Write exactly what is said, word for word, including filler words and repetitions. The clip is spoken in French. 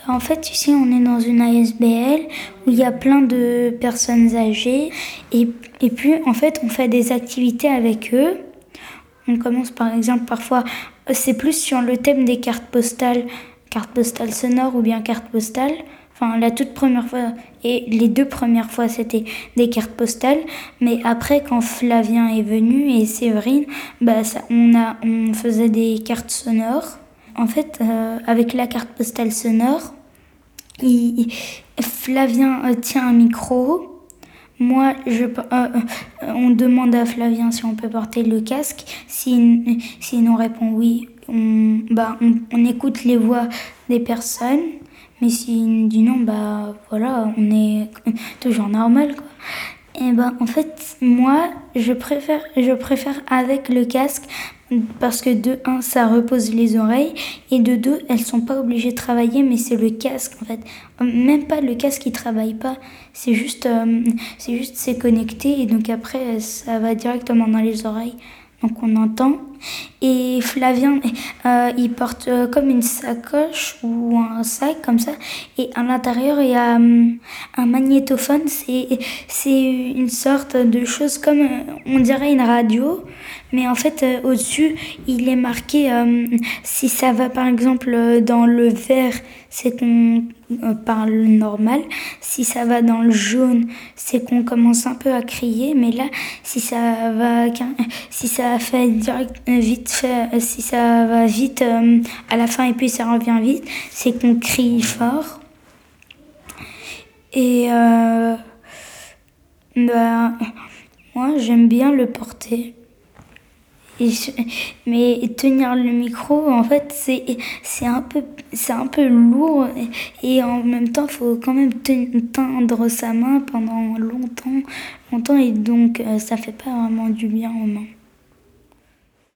Bah, en fait, ici, on est dans une A S B L où il y a plein de personnes âgées. Et, et puis, en fait, on fait des activités avec eux. On commence, par exemple, parfois, c'est plus sur le thème des cartes postales, cartes postales sonores ou bien cartes postales. Enfin, la toute première fois et les deux premières fois, c'était des cartes postales. Mais après, quand Flavien est venu et Séverine, bah, ça, on, a, on faisait des cartes sonores. En fait, euh, avec la carte postale sonore, il, Flavien euh, tient un micro. Moi, je, euh, euh, on demande à Flavien si on peut porter le casque. S'il, s'il nous répond oui, on, bah, on, on écoute les voix des personnes. Mais s'il nous dit non, bah voilà, on est toujours normal, quoi. Et ben en fait, moi, je préfère, je préfère avec le casque parce que de un, ça repose les oreilles et de deux, elles sont pas obligées de travailler, mais c'est le casque en fait. Même pas le casque qui travaille pas, c'est juste, euh, c'est juste c'est connecté et donc après ça va directement dans les oreilles. Donc on entend. Et Flavien, euh, il porte euh, comme une sacoche ou un sac comme ça. Et à l'intérieur, il y a euh, un magnétophone. C'est, c'est une sorte de chose comme, euh, on dirait une radio. Mais en fait, euh, au-dessus, il est marqué euh, si ça va par exemple euh, dans le vert, c'est qu'on euh, parle normal. Si ça va dans le jaune, c'est qu'on commence un peu à crier. Mais là, si ça va, si ça fait direct, vite fait, si ça va vite euh, à la fin et puis ça revient vite, c'est qu'on crie fort. Et euh, bah, moi, j'aime bien le porter. Et je, mais tenir le micro, en fait, c'est, c'est, un, peu, c'est un peu lourd et, et en même temps, il faut quand même tendre sa main pendant longtemps, longtemps et donc ça fait pas vraiment du bien aux mains.